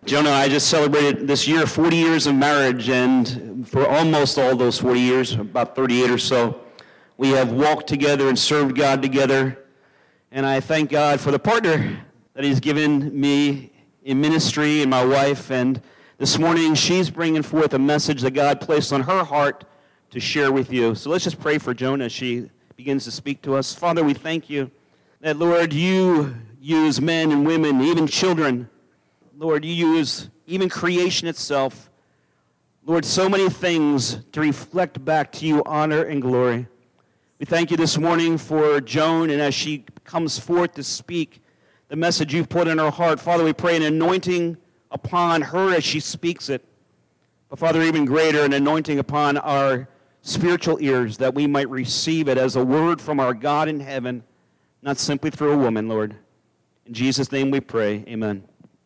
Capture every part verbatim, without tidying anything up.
Jonah and I just celebrated this year forty years of marriage, and for almost all those forty years, about thirty-eight or so, we have walked together and served God together. And I thank God for the partner that He's given me in ministry and my wife. And this morning, she's bringing forth a message that God placed on her heart to share with you. So let's just pray for Jonah as she begins to speak to us. Father, we thank you that, Lord, you use men and women, even children. Lord, you use even creation itself. Lord, so many things to reflect back to you honor and glory. We thank you this morning for Joan, and as she comes forth to speak the message you've put in her heart, Father, we pray an anointing upon her as she speaks it. But Father, even greater, an anointing upon our spiritual ears that we might receive it as a word from our God in heaven, not simply through a woman, Lord. In Jesus' name we pray, amen.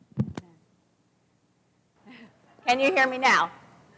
Can you hear me now?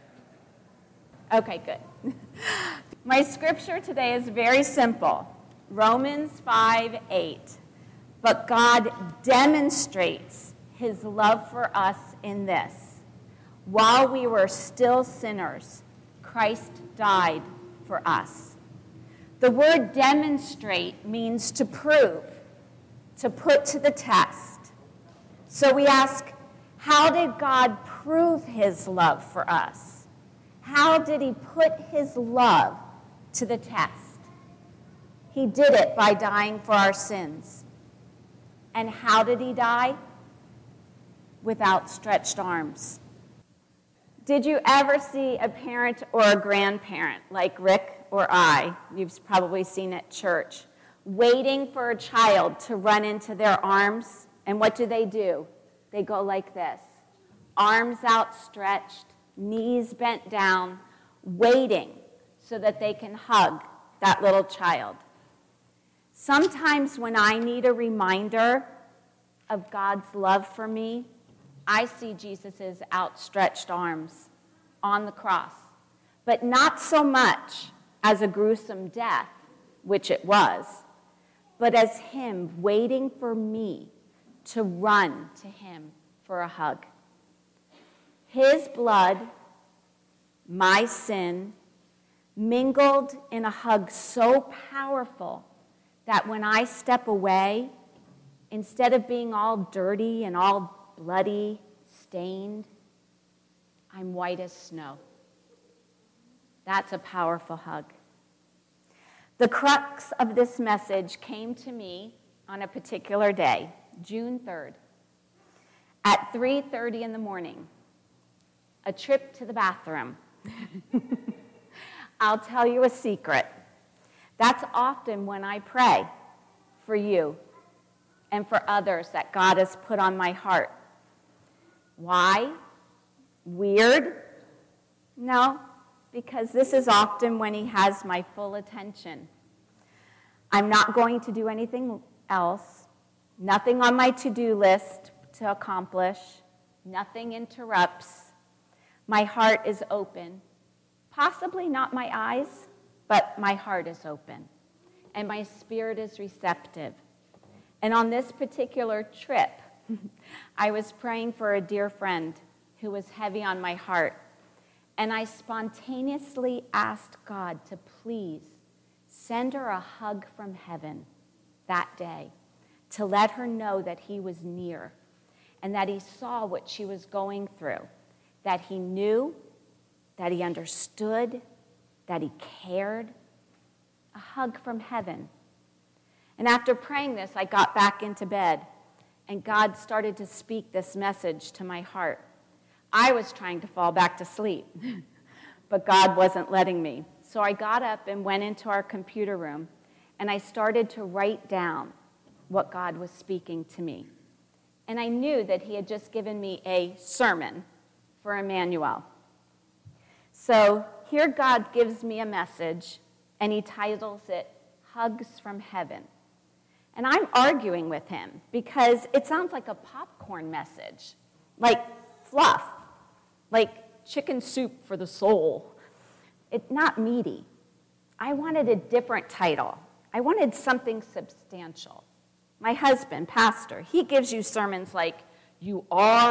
Okay, good. My scripture today is very simple. Romans five eight. But God demonstrates His love for us in this. While we were still sinners, Christ died for us. The word demonstrate means to prove, to put to the test. So we ask, how did God prove His love for us? How did He put His love to the test? He did it by dying for our sins. And how did He die? With outstretched arms. Did you ever see a parent or a grandparent, like Rick or I, you've probably seen at church, waiting for a child to run into their arms? And what do they do? They go like this, arms outstretched, knees bent down, waiting so that they can hug that little child. Sometimes when I need a reminder of God's love for me, I see Jesus' outstretched arms on the cross, but not so much as a gruesome death, which it was, but as Him waiting for me to run to Him for a hug. His blood, my sin, mingled in a hug so powerful that when I step away, instead of being all dirty and all bloody, stained, I'm white as snow. That's a powerful hug. The crux of this message came to me on a particular day, June third, at three thirty in the morning, a trip to the bathroom. I'll tell you a secret. That's often when I pray for you and for others that God has put on my heart. Why? Weird? No, because this is often when He has my full attention. I'm not going to do anything else. Nothing on my to-do list to accomplish. Nothing interrupts. My heart is open. Possibly not my eyes, but my heart is open. And my spirit is receptive. And on this particular trip, I was praying for a dear friend who was heavy on my heart. And I spontaneously asked God to please send her a hug from heaven that day to let her know that He was near and that He saw what she was going through, that He knew, that He understood, that He cared. A hug from heaven. And after praying this, I got back into bed, and God started to speak this message to my heart. I was trying to fall back to sleep, but God wasn't letting me. So I got up and went into our computer room, and I started to write down what God was speaking to me. And I knew that He had just given me a sermon for Emmanuel. So here God gives me a message, and He titles it, Hugs from Heaven. And I'm arguing with Him because it sounds like a popcorn message, like fluff, like chicken soup for the soul. It's not meaty. I wanted a different title. I wanted something substantial. My husband, pastor, he gives you sermons like, you are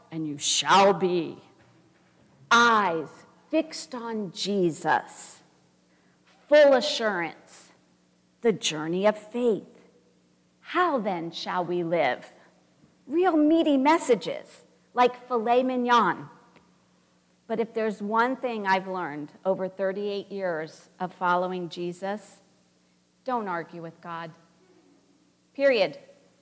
and you shall be. Eyes fixed on Jesus. Full assurance, the journey of faith. How then shall we live? Real meaty messages, like filet mignon. But if there's one thing I've learned over thirty-eight years of following Jesus, don't argue with God. Period.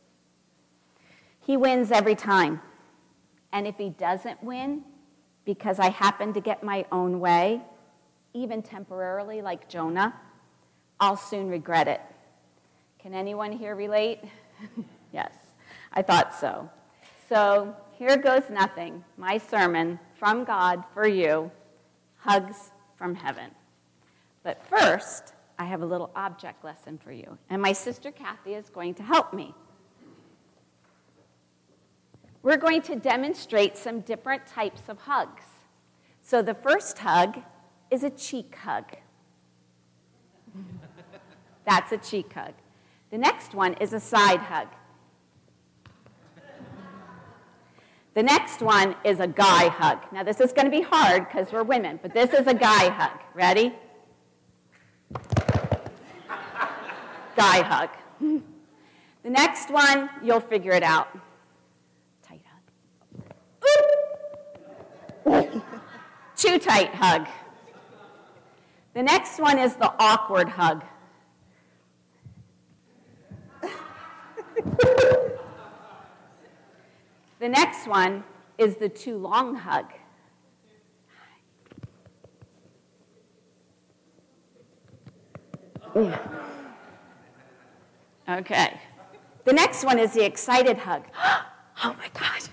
He wins every time. And if he doesn't win, because I happen to get my own way, even temporarily like Jonah, I'll soon regret it. Can anyone here relate? Yes, I thought so. So here goes nothing, my sermon from God for you, hugs from heaven. But first, I have a little object lesson for you, and my sister Kathy is going to help me. We're going to demonstrate some different types of hugs. So the first hug is a cheek hug. That's a cheek hug. The next one is a side hug. The next one is a guy hug. Now this is going to be hard because we're women, but this is a guy hug. Ready? Guy hug. The next one, you'll figure it out. Tight hug. Too tight hug. The next one is the awkward hug. The next one is the too long hug. Okay. The next one is the excited hug. Oh my gosh.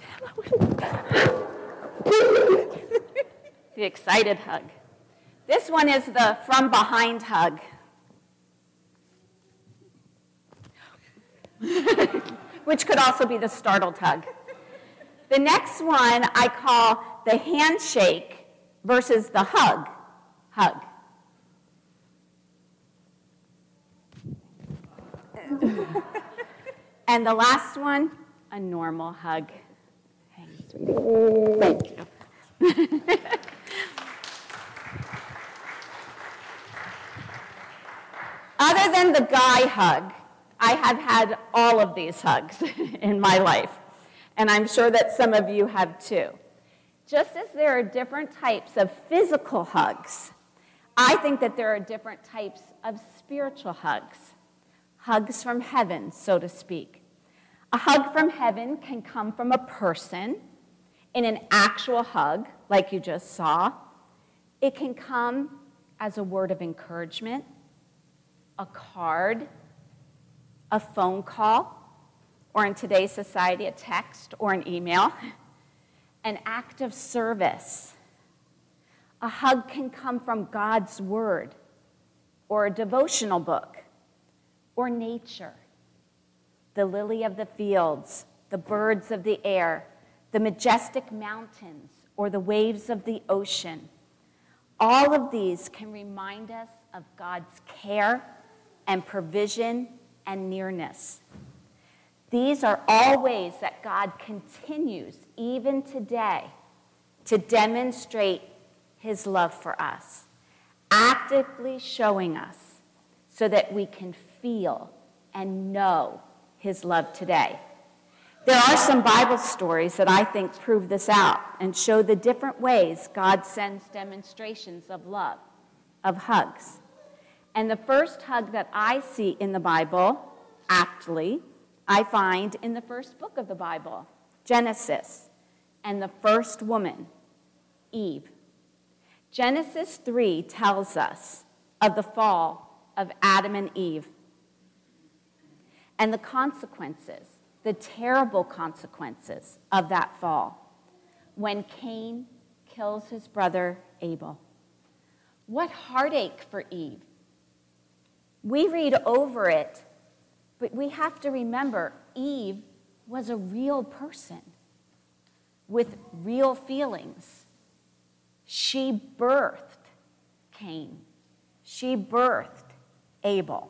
The excited hug. This one is the from behind hug. Which could also be the startled hug. The next one I call the handshake versus the hug. Hug. And the last one, a normal hug. Hey, sweetie. Thank you. Other than the guy hug, I have had all of these hugs in my life, and I'm sure that some of you have too. Just as there are different types of physical hugs, I think that there are different types of spiritual hugs. Hugs from heaven, so to speak. A hug from heaven can come from a person in an actual hug, like you just saw. It can come as a word of encouragement, a card, a phone call, or in today's society, a text or an email, an act of service. A hug can come from God's word, or a devotional book, or nature, the lily of the fields, the birds of the air, the majestic mountains, or the waves of the ocean. All of these can remind us of God's care and provision and nearness. These are all ways that God continues, even today, to demonstrate his love for us, actively showing us so that we can feel and know his love today. There are some Bible stories that I think prove this out and show the different ways God sends demonstrations of love, of hugs. And the first hug that I see in the Bible, aptly, I find in the first book of the Bible, Genesis, and the first woman, Eve. Genesis three tells us of the fall of Adam and Eve and the consequences, the terrible consequences of that fall when Cain kills his brother Abel. What heartache for Eve. We read over it, but we have to remember Eve was a real person with real feelings. She birthed Cain. She birthed Abel.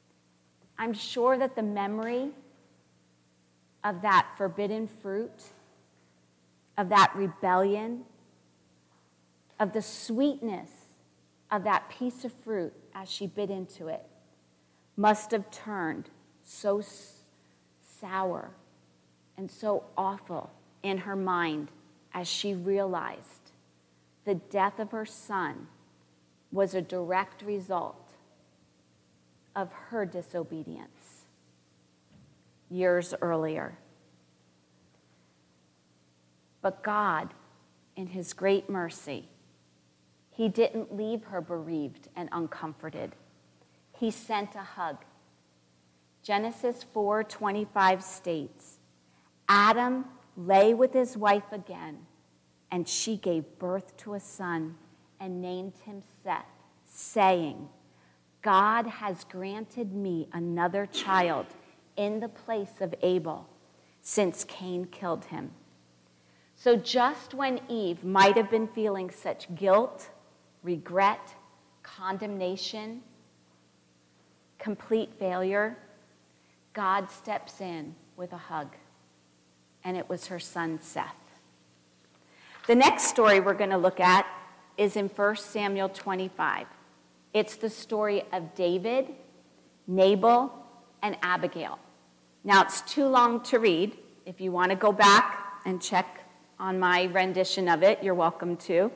I'm sure that the memory of that forbidden fruit of that rebellion, of the sweetness of that piece of fruit as she bit into it, must have turned so sour and so awful in her mind as she realized the death of her son was a direct result of her disobedience years earlier. But God, in his great mercy, he didn't leave her bereaved and uncomforted. He sent a hug. Genesis four twenty-five states, Adam lay with his wife again, and she gave birth to a son and named him Seth, saying, God has granted me another child in the place of Abel, since Cain killed him. So just when Eve might have been feeling such guilt, regret, condemnation, complete failure, God steps in with a hug, and it was her son Seth. The next story we're going to look at is in First Samuel twenty-five. It's the story of David, Nabal, and Abigail. Now, it's too long to read. If you want to go back and check on my rendition of it, you're welcome to.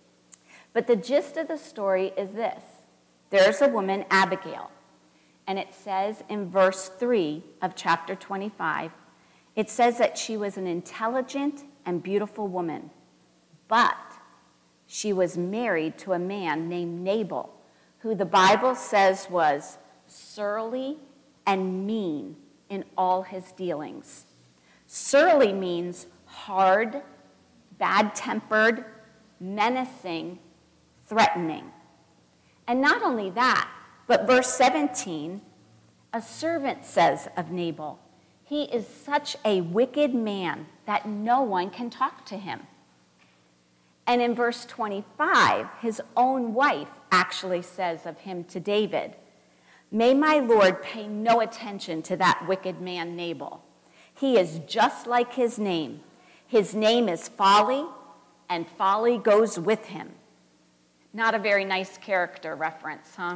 But the gist of the story is this. There's a woman, Abigail, and it says in verse three of chapter twenty-five, it says that she was an intelligent and beautiful woman, but she was married to a man named Nabal, who the Bible says was surly and mean in all his dealings. Surly means hard, bad-tempered, menacing, threatening. And not only that, but verse seventeen, a servant says of Nabal, he is such a wicked man that no one can talk to him. And in verse twenty-five, his own wife actually says of him to David, may my Lord pay no attention to that wicked man Nabal. He is just like his name. His name is Folly, and folly goes with him. Not a very nice character reference, huh?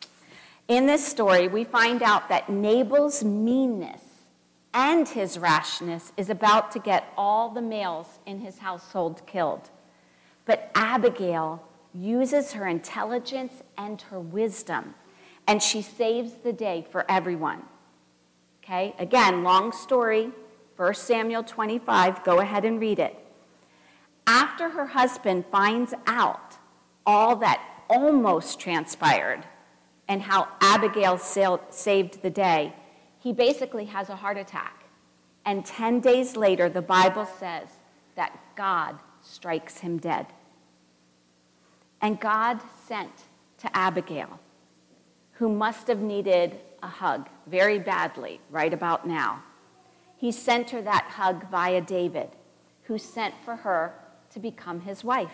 In this story, we find out that Nabal's meanness and his rashness is about to get all the males in his household killed. But Abigail uses her intelligence and her wisdom, and she saves the day for everyone. Okay, again, long story, First Samuel twenty-five, go ahead and read it. After her husband finds out all that almost transpired and how Abigail sailed, saved the day, he basically has a heart attack. And ten days later, the Bible says that God strikes him dead. And God sent to Abigail, who must have needed a hug very badly right about now. He sent her that hug via David, who sent for her to become his wife.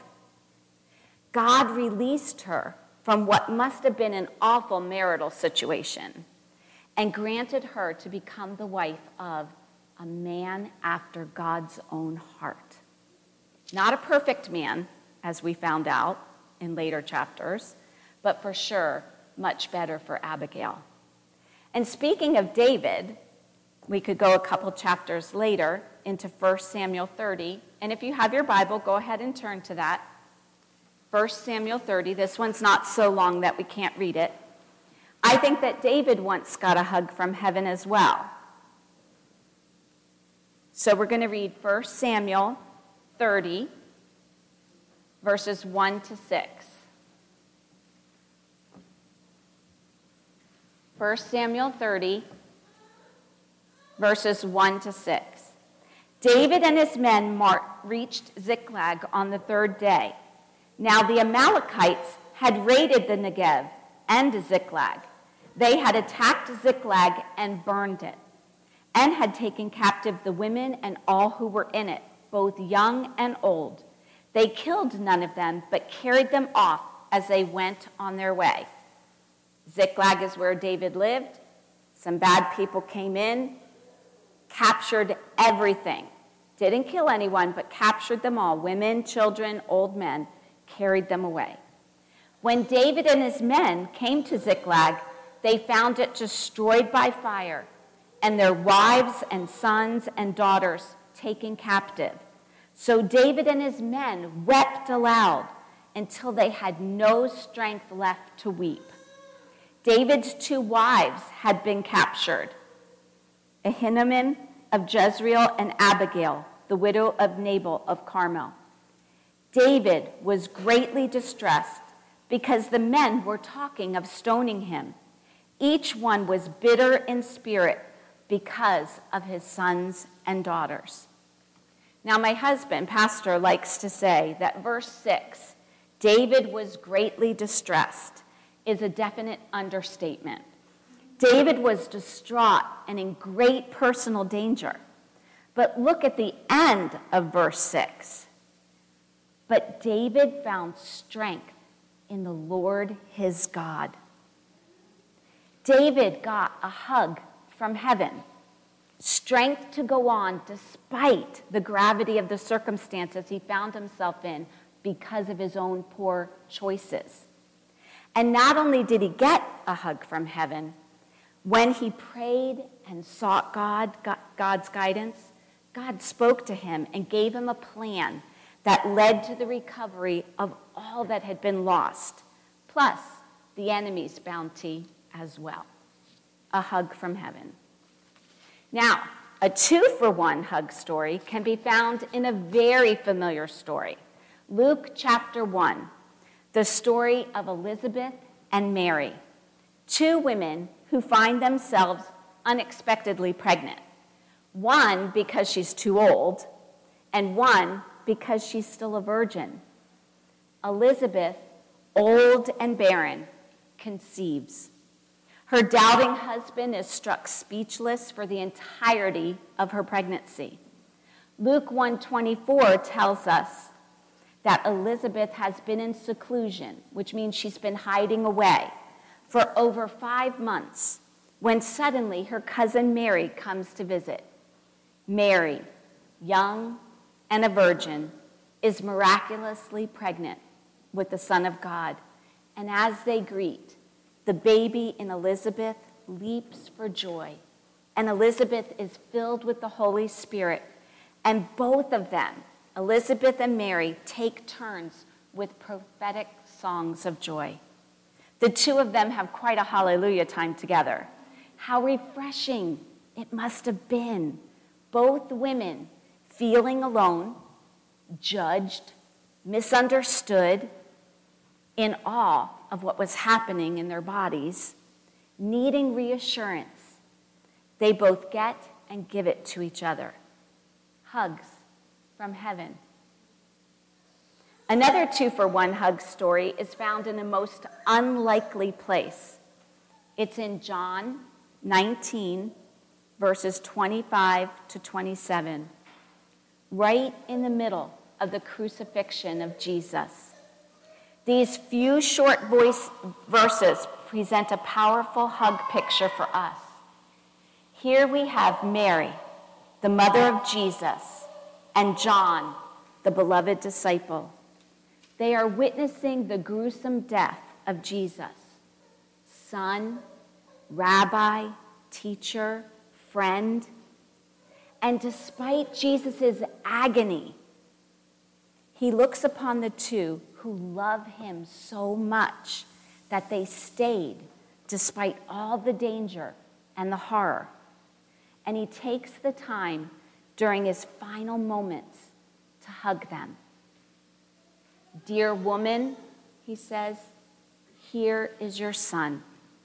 God released her from what must have been an awful marital situation and granted her to become the wife of a man after God's own heart. Not a perfect man, as we found out in later chapters, but for sure, much better for Abigail. And speaking of David, we could go a couple chapters later into First Samuel thirty, and if you have your Bible, go ahead and turn to that. First Samuel thirty, this one's not so long that we can't read it. I think that David once got a hug from heaven as well. So we're going to read First Samuel thirty, verses one to six. First Samuel thirty, verses one to six. David and his men mar- reached Ziklag on the third day. Now the Amalekites had raided the Negev and Ziklag. They had attacked Ziklag and burned it, and had taken captive the women and all who were in it, both young and old. They killed none of them, but carried them off as they went on their way. Ziklag is where David lived. Some bad people came in, captured everything, Didn't kill anyone, but captured them all, women, children, old men, carried them away. When David and his men came to Ziklag, they found it destroyed by fire, and their wives and sons and daughters taken captive. So David and his men wept aloud until they had no strength left to weep. David's two wives had been captured, Ahinoam of Jezreel and Abigail, the widow of Nabal of Carmel. David was greatly distressed because the men were talking of stoning him. Each one was bitter in spirit because of his sons and daughters. Now, my husband, Pastor, likes to say that verse six, David was greatly distressed, is a definite understatement. David was distraught and in great personal danger. But look at the end of verse six. But David found strength in the Lord his God. David got a hug from heaven, strength to go on despite the gravity of the circumstances he found himself in because of his own poor choices. And not only did he get a hug from heaven, when he prayed and sought God, God's guidance, God spoke to him and gave him a plan that led to the recovery of all that had been lost, plus the enemy's bounty as well. A hug from heaven. Now, a two-for-one hug story can be found in a very familiar story. Luke chapter one, the story of Elizabeth and Mary, two women who find themselves unexpectedly pregnant. One because she's too old, and one because she's still a virgin. Elizabeth, old and barren, conceives. Her doubting husband is struck speechless for the entirety of her pregnancy. Luke one twenty-four tells us that Elizabeth has been in seclusion, which means she's been hiding away, for over five months, when suddenly her cousin Mary comes to visit. Mary, young and a virgin, is miraculously pregnant with the Son of God. And as they greet, the baby in Elizabeth leaps for joy. And Elizabeth is filled with the Holy Spirit. And both of them, Elizabeth and Mary, take turns with prophetic songs of joy. The two of them have quite a hallelujah time together. How refreshing it must have been. Both women feeling alone, judged, misunderstood, in awe of what was happening in their bodies, needing reassurance. They both get and give it to each other. Hugs from heaven. Another two-for-one hug story is found in a most unlikely place. It's in John nineteen, verses twenty-five to twenty-seven, right in the middle of the crucifixion of Jesus. These few short voice verses present a powerful hug picture for us. Here we have Mary, the mother of Jesus, and John, the beloved disciple. They are witnessing the gruesome death of Jesus, son, rabbi, teacher, friend. And despite Jesus' agony, he looks upon the two who love him so much that they stayed despite all the danger and the horror. And he takes the time during his final moments to hug them. Dear woman, he says, here is your son.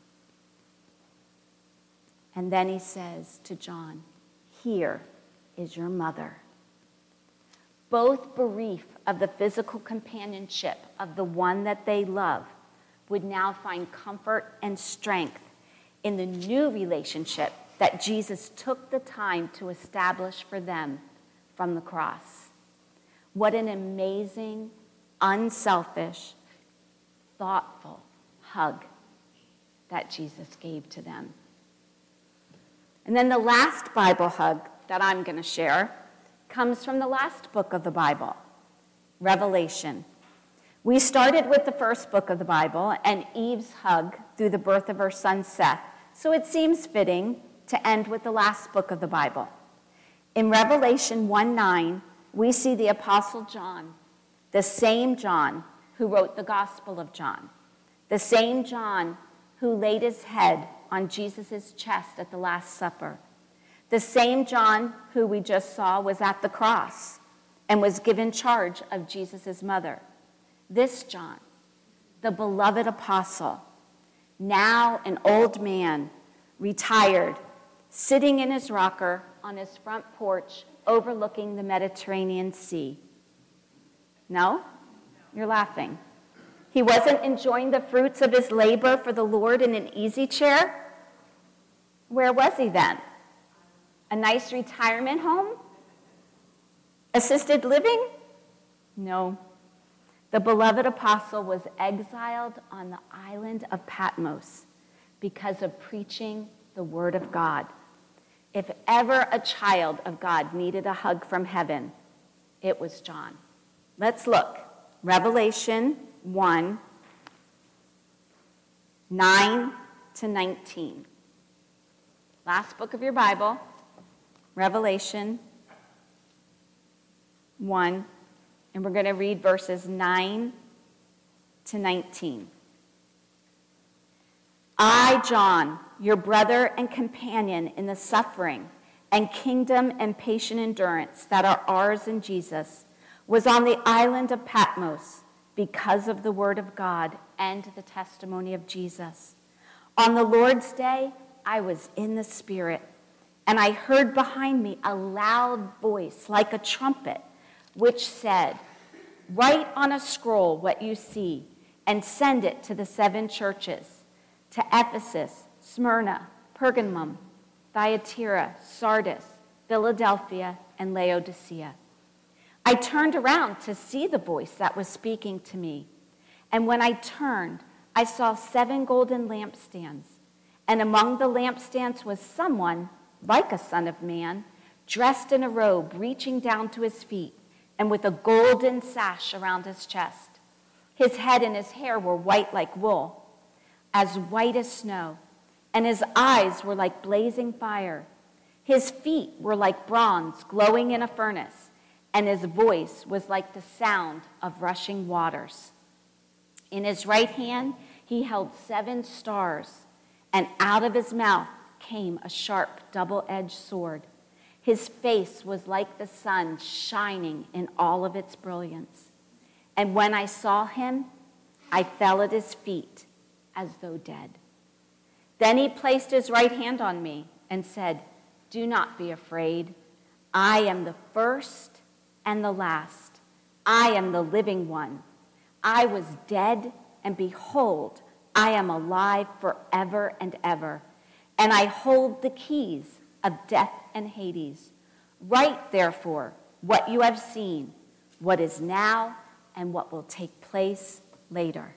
And then he says to John, here is your mother. Both bereaved of the physical companionship of the one that they love would now find comfort and strength in the new relationship that Jesus took the time to establish for them from the cross. What an amazing, unselfish, thoughtful hug that Jesus gave to them. And then the last Bible hug that I'm going to share comes from the last book of the Bible, Revelation. We started with the first book of the Bible and Eve's hug through the birth of her son Seth, so it seems fitting to end with the last book of the Bible. In Revelation one nine, we see the Apostle John, the same John who wrote the Gospel of John, the same John who laid his head on Jesus' chest at the Last Supper, the same John who we just saw was at the cross and was given charge of Jesus' mother. This John, the beloved apostle, now an old man, retired, sitting in his rocker on his front porch overlooking the Mediterranean Sea. No? You're laughing. He wasn't enjoying the fruits of his labor for the Lord in an easy chair? Where was he then? A nice retirement home? Assisted living? No. The beloved apostle was exiled on the island of Patmos because of preaching the word of God. If ever a child of God needed a hug from heaven, it was John. Let's look. Revelation one, nine to nineteen. Last book of your Bible, Revelation one, and we're going to read verses nine to nineteen. I, John, your brother and companion in the suffering and kingdom and patient endurance that are ours in Jesus, was on the island of Patmos because of the word of God and the testimony of Jesus. On the Lord's day, I was in the Spirit, and I heard behind me a loud voice like a trumpet, which said, "Write on a scroll what you see, and send it to the seven churches, to Ephesus, Smyrna, Pergamum, Thyatira, Sardis, Philadelphia, and Laodicea." I turned around to see the voice that was speaking to me, and when I turned, I saw seven golden lampstands, and among the lampstands was someone like a son of man, dressed in a robe reaching down to his feet, and with a golden sash around his chest. His head and his hair were white like wool, as white as snow, and his eyes were like blazing fire. His feet were like bronze glowing in a furnace, and his voice was like the sound of rushing waters. In his right hand he held seven stars, and out of his mouth came a sharp double-edged sword. His face was like the sun shining in all of its brilliance. And when I saw him, I fell at his feet as though dead. Then he placed his right hand on me and said, "Do not be afraid. I am the first and the last. I am the living one. I was dead, and behold, I am alive forever and ever. And I hold the keys of death and Hades. Write, therefore, what you have seen, what is now, and what will take place later."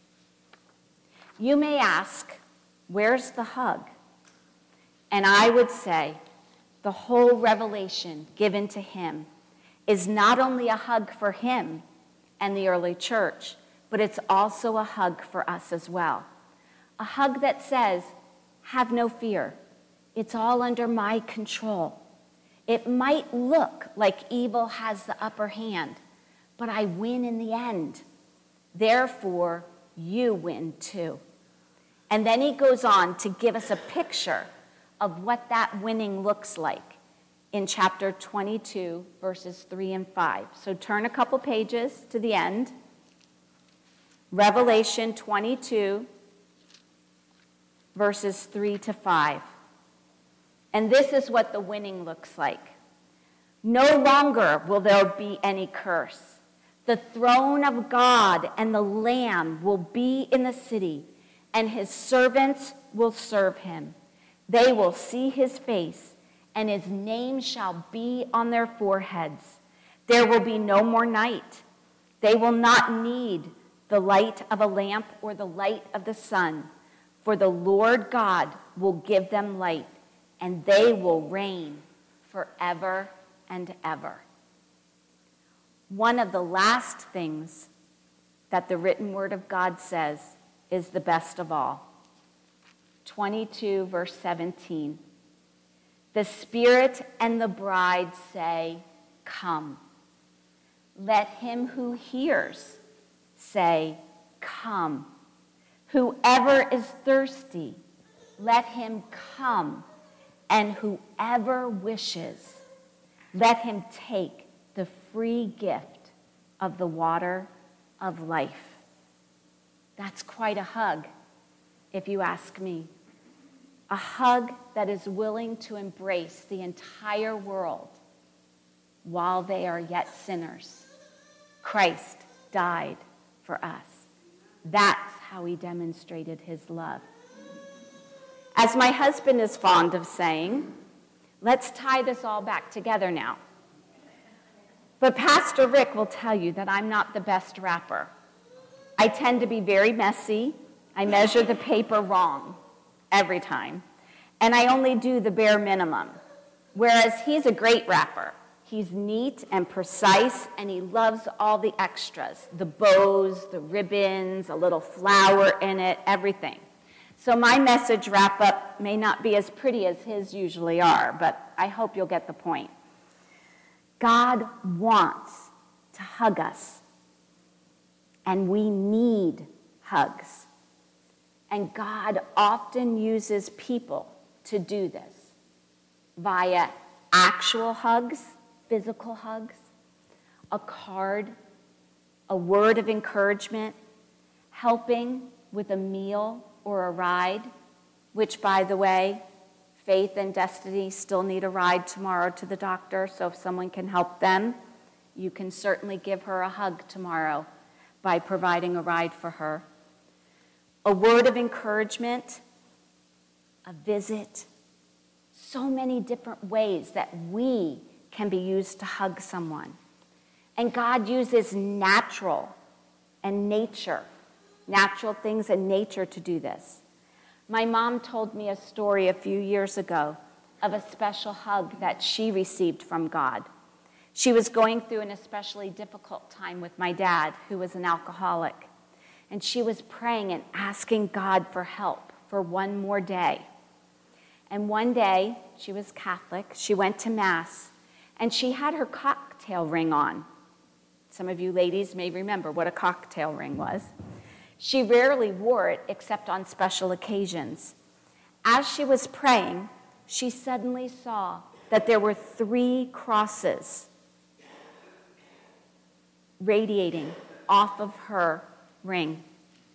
You may ask, where's the hug? And I would say, the whole revelation given to him is not only a hug for him and the early church, but it's also a hug for us as well. A hug that says, have no fear. It's all under my control. It might look like evil has the upper hand, but I win in the end. Therefore, you win too. And then he goes on to give us a picture of what that winning looks like in chapter twenty-two, verses three and five. So turn a couple pages to the end. Revelation twenty-two, verses three to five. And this is what the winning looks like. No longer will there be any curse. The throne of God and the Lamb will be in the city, and his servants will serve him. They will see his face, and his name shall be on their foreheads. There will be no more night. They will not need the light of a lamp or the light of the sun, for the Lord God will give them light, and they will reign forever and ever. One of the last things that the written word of God says is the best of all. twenty-two, verse seventeen. The Spirit and the bride say, come. Let him who hears say, come. Whoever is thirsty, let him come. And whoever wishes, let him take the free gift of the water of life. That's quite a hug, if you ask me. A hug that is willing to embrace the entire world while they are yet sinners. Christ died for us. That's how he demonstrated his love. As my husband is fond of saying, let's tie this all back together now. But Pastor Rick will tell you that I'm not the best rapper. I tend to be very messy. I measure the paper wrong every time. And I only do the bare minimum. Whereas he's a great rapper. He's neat and precise, and he loves all the extras. The bows, the ribbons, a little flower in it, everything. So my message wrap-up may not be as pretty as his usually are, but I hope you'll get the point. God wants to hug us, and we need hugs. And God often uses people to do this via actual hugs, physical hugs, a card, a word of encouragement, helping with a meal or a ride, which, by the way, Faith and Destiny still need a ride tomorrow to the doctor, so if someone can help them, you can certainly give her a hug tomorrow by providing a ride for her. A word of encouragement, a visit, so many different ways that we can be used to hug someone. And God uses natural and nature, natural things and nature to do this. My mom told me a story a few years ago of a special hug that she received from God. She was going through an especially difficult time with my dad, who was an alcoholic. And she was praying and asking God for help for one more day. And one day, she was Catholic, she went to Mass, and she had her cocktail ring on. Some of you ladies may remember what a cocktail ring was. She rarely wore it except on special occasions. As she was praying, she suddenly saw that there were three crosses radiating off of her ring.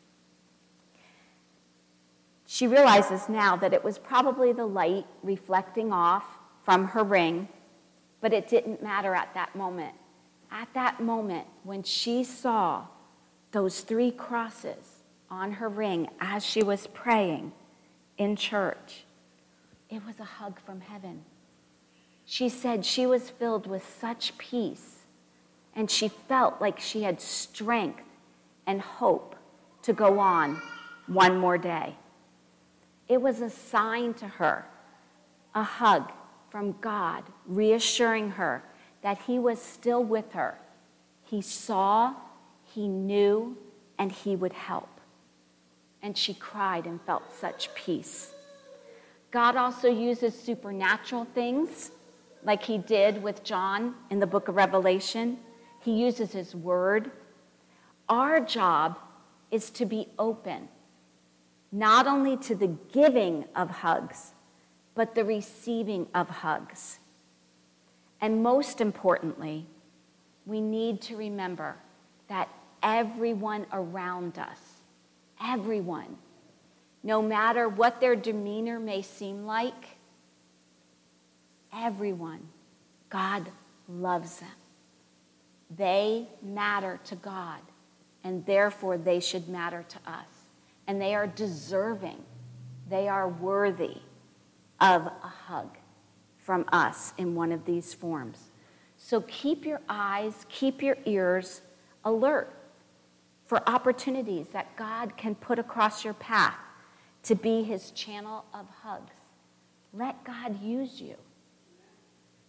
She realizes now that it was probably the light reflecting off from her ring, but it didn't matter at that moment. At that moment, when she saw those three crosses on her ring as she was praying in church, it was a hug from heaven. She said she was filled with such peace, and she felt like she had strength and hope to go on one more day. It was a sign to her, a hug from God, reassuring her that he was still with her. He saw, he knew, and he would help. And she cried and felt such peace. God also uses supernatural things, like he did with John in the book of Revelation. He uses his word. Our job is to be open, not only to the giving of hugs, but the receiving of hugs. And most importantly, we need to remember that everyone around us, everyone, no matter what their demeanor may seem like, everyone, God loves them. They matter to God, and therefore they should matter to us. And they are deserving, they are worthy of a hug from us in one of these forms. So keep your eyes, keep your ears alert for opportunities that God can put across your path to be his channel of hugs. Let God use you.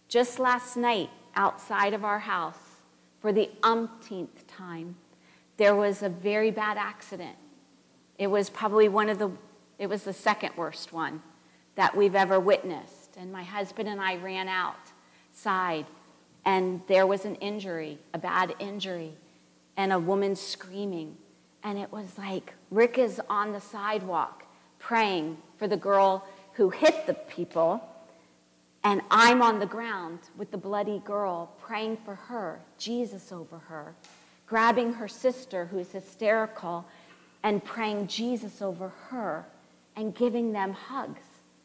Just last night, outside of our house, for the umpteenth time, there was a very bad accident. It was probably one of the, it was the second worst one that we've ever witnessed. And my husband and I ran outside, and there was an injury, a bad injury, and a woman screaming. And it was like, Rick is on the sidewalk praying for the girl who hit the people, and I'm on the ground with the bloody girl praying for her, Jesus over her, grabbing her sister who's hysterical and praying Jesus over her and giving them hugs.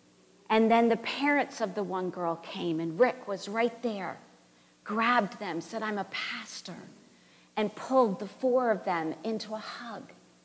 And then the parents of the one girl came, and Rick was right there, grabbed them, said, I'm a pastor, and pulled the four of them into a hug,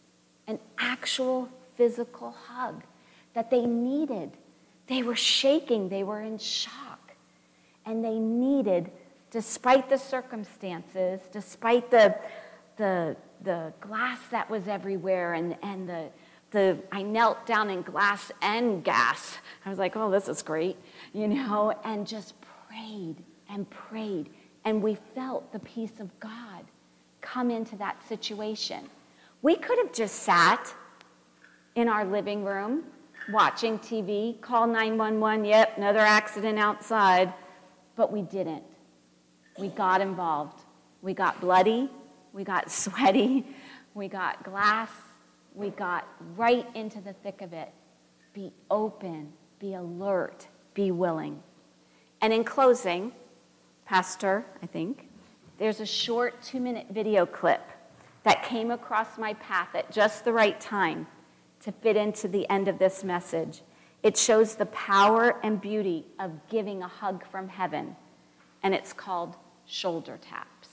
an actual physical hug that they needed. They were shaking, they were in shock, and they needed, despite the circumstances, despite the, the, the glass that was everywhere, and, and the, the, I knelt down in glass and gas. I was like, oh, this is great, you know, and just prayed and prayed, and we felt the peace of God come into that situation. We could have just sat in our living room watching T V, call nine one one, yep, another accident outside, but we didn't. We got involved. We got bloody, we got sweaty, we got glass, we got right into the thick of it. Be open, be alert, be willing. And in closing, Pastor, I think, there's a short two-minute video clip that came across my path at just the right time to fit into the end of this message. It shows the power and beauty of giving a hug from heaven, and it's called Shoulder Taps.